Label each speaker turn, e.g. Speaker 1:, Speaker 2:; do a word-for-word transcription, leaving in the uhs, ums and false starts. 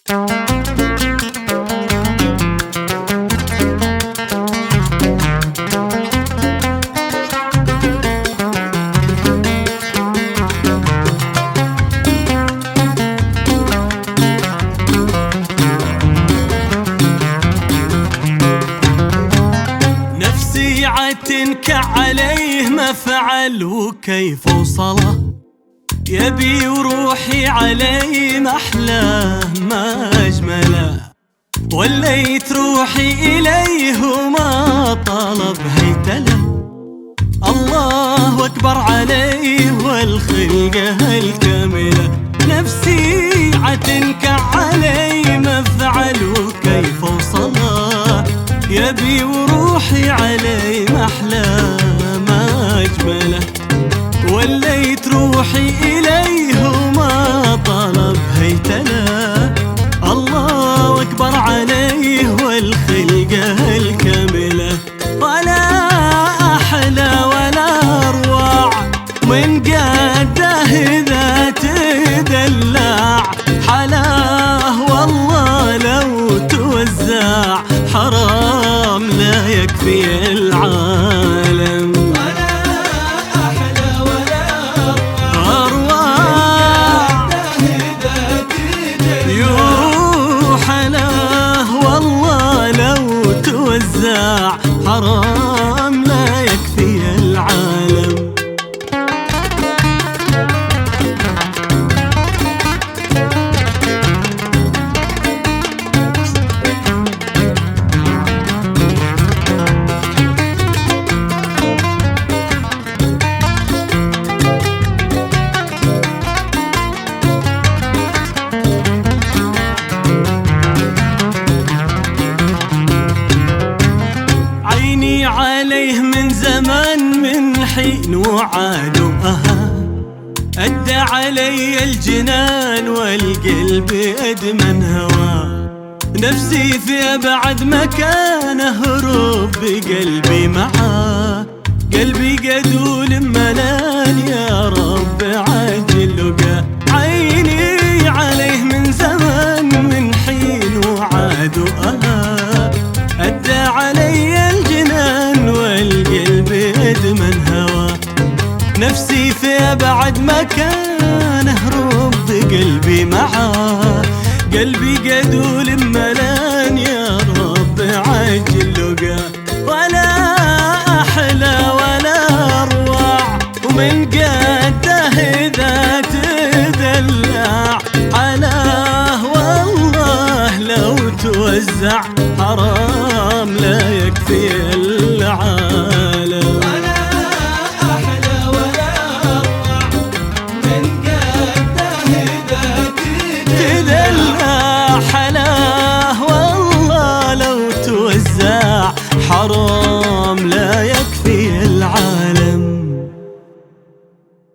Speaker 1: تنكع عليه ما فعل وكيف وصله، يبي وروحي عليه ما أحلاه ما أجمله، وليت روحي إليه وما طلب هيتله. الله أكبر عليه والخلقة الكاملة، نفسي عتنكع عليه ما فعل وكيف وصله، يبي وروحي عليه ما أحلاه ما أجمله، وليت روحي إليه وما طلب هيتله. الله أكبر عليه والخلقة الكاملة، ولا أحلى ولا أروع من قده إذا تدلع، حلاه والله لو توزع حرام لا يكفي العالم.
Speaker 2: ولا أحلى ولا
Speaker 1: أروع
Speaker 2: إذا تدلع،
Speaker 1: يو حلاه والله لو توزع حرام لا يكفي العالم. عليه من زمان من حين وعاد وأها، أدى علي الجنان والقلب أدمن هواه، نفسي في أبعد مكان أهرب بقلبي معاه، قلبي قدول ملان يا رب عجل لقاه. عيني عليه من زمان من حين وعاد وأها، أدى علي الجنان والقلب أدمن هواه، نفسي في أبعد مكان أهرب بقلبي معاه، قلبي قدول ملان يا رب عجل لقاه. ولا أحلى ولا أروع ومن قده إذا تدلع، حلاه والله لو توزع حرام لا يكفي